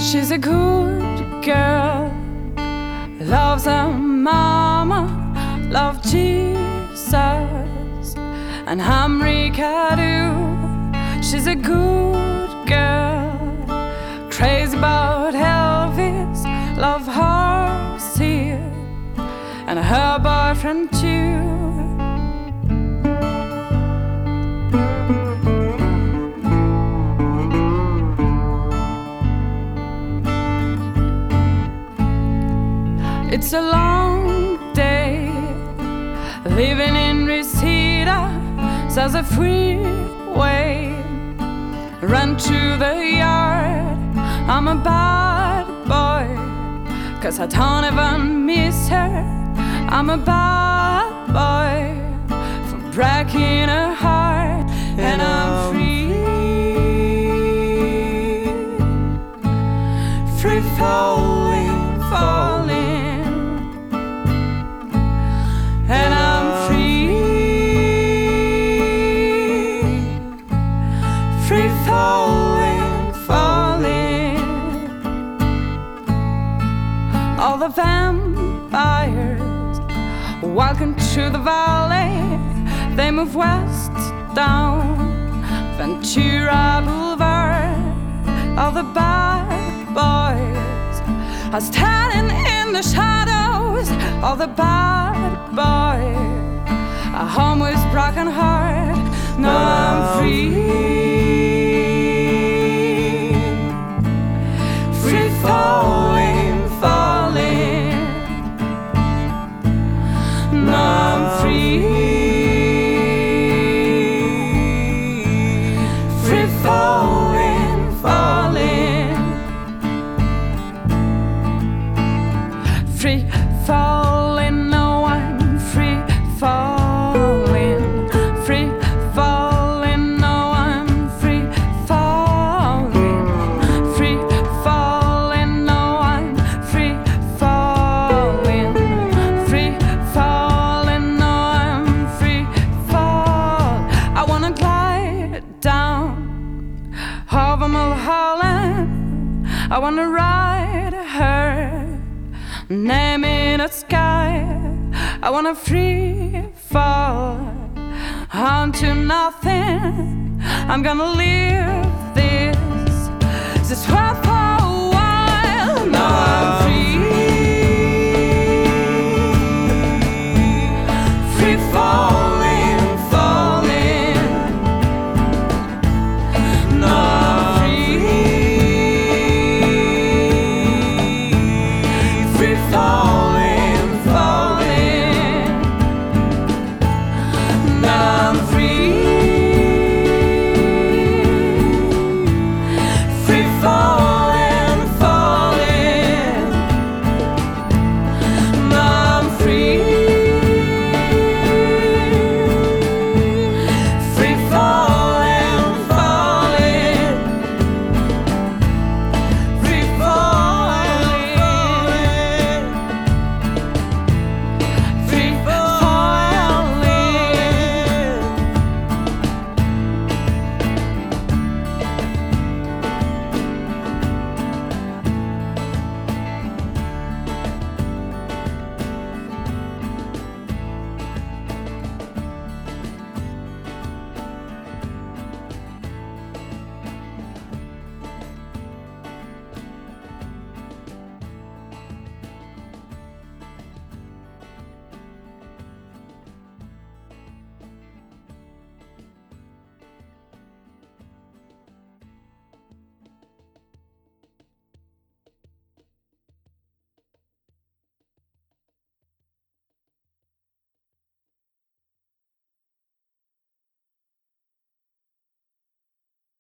She's a good girl, loves her mama, loves Jesus and America too. She's a good girl, crazy about Elvis, love her here and her boyfriend too. It's a long day living in Reseda, there's a freeway run to the yard. I'm a bad boy, 'cause I don't even miss her. I'm a bad boy for breaking her heart, and I'm free, free falling, falling. And I'm free, free falling, falling. All the vampires walking through the valley, they move west down Ventura Boulevard. All the bad boys are standing in the shadows. All the bad boys are home with broken heart. No, I'm free, free falling, falling. No, I'm free, free falling, falling. Free falling, no, I'm free falling. Free falling, no, I'm free falling. Free falling, no, I'm free falling. Free falling, no, I'm free fall. I wanna glide down over Mulholland. I wanna ride her name in the sky. I wanna free fall onto nothing. I'm gonna live this world for a while. Now I'm free, free falling, falling. Now I'm free, free falling, falling. Now I'm free.